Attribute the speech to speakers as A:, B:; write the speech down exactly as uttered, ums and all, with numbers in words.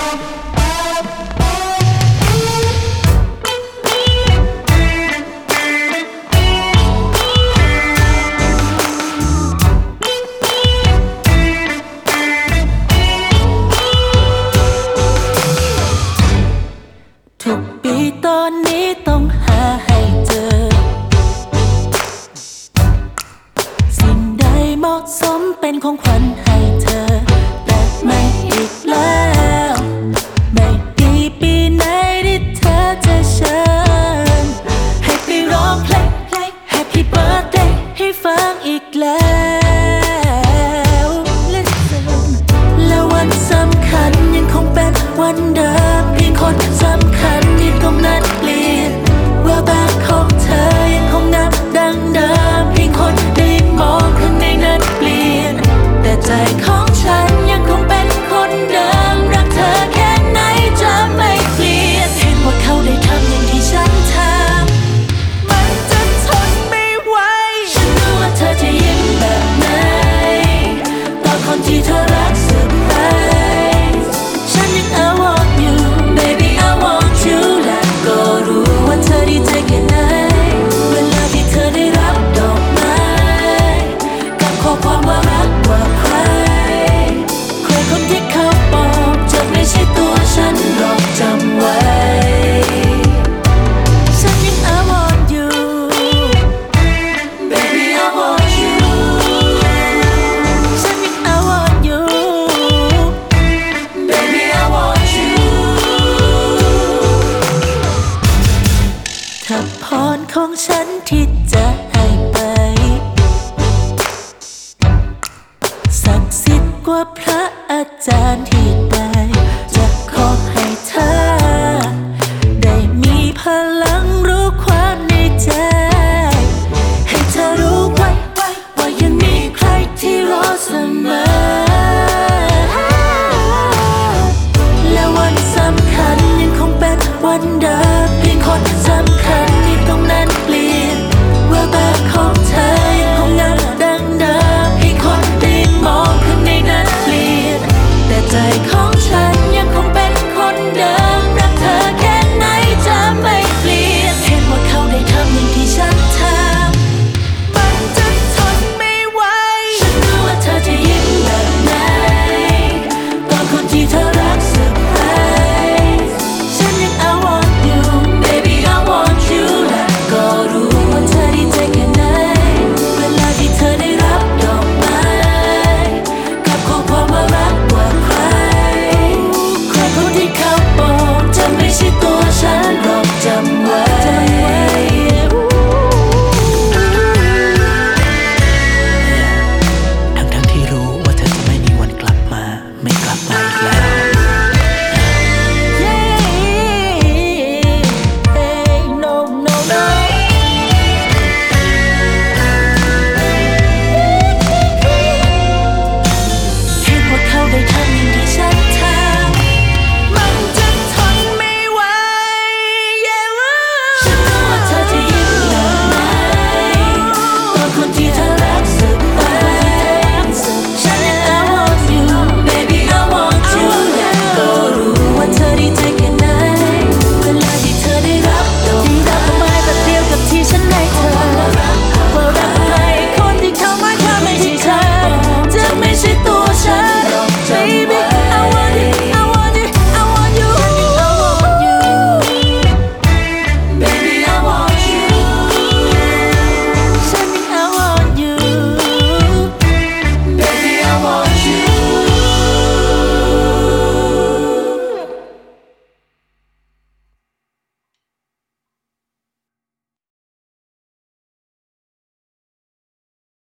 A: ทุกปีตอนนี้ต้องหาให้เจอสิ่งใดเหมาะสมเป็นของขวัญให้เธอแต่ไม่อีกแล้วไม่ดีปีไหนที่เธอจะเชิญให้ไปร้องเพลง Happy Birthday ให้ฟังอีกแล้วและวันสำคัญยังคงเป็นวันเดิมเพียงคนสำคัญที่ตรงนั้นเปลี่ยนแววตาของเธอยังคงนับดังเดิมเพียงคนได้มองข้างในนั้นเปลี่ยนแต่ใจของฉันยังคงเป็นคนเดิมรักเธอแค่ไหนจะไม่เปลี่ยนเห็นว่าเขาได้ทำอย่างที่ฉันทำมันจะทนไม่ไหวฉันรู้ว่าเธอจะยิ้มแบบไหนต่อคนที่เธอรักสุดไปฉันยัง I want you baby I want you และก็รู้ว่าเธอดีใจแค่ไหนเวลาที่เธอได้รับดอกไม้กับข้อความว่ารักกว่าใครใครคนที่เขาบอกจะไม่ใช่ตัวฉันหรอกจำไว้ฉันยัง I want you baby I want you ฉันยัง I want you baby I want you ถ้าพรของฉันที่จะให้ไปศักดิ์สิทธิ์กว่าพระอาจารย์ที่ใด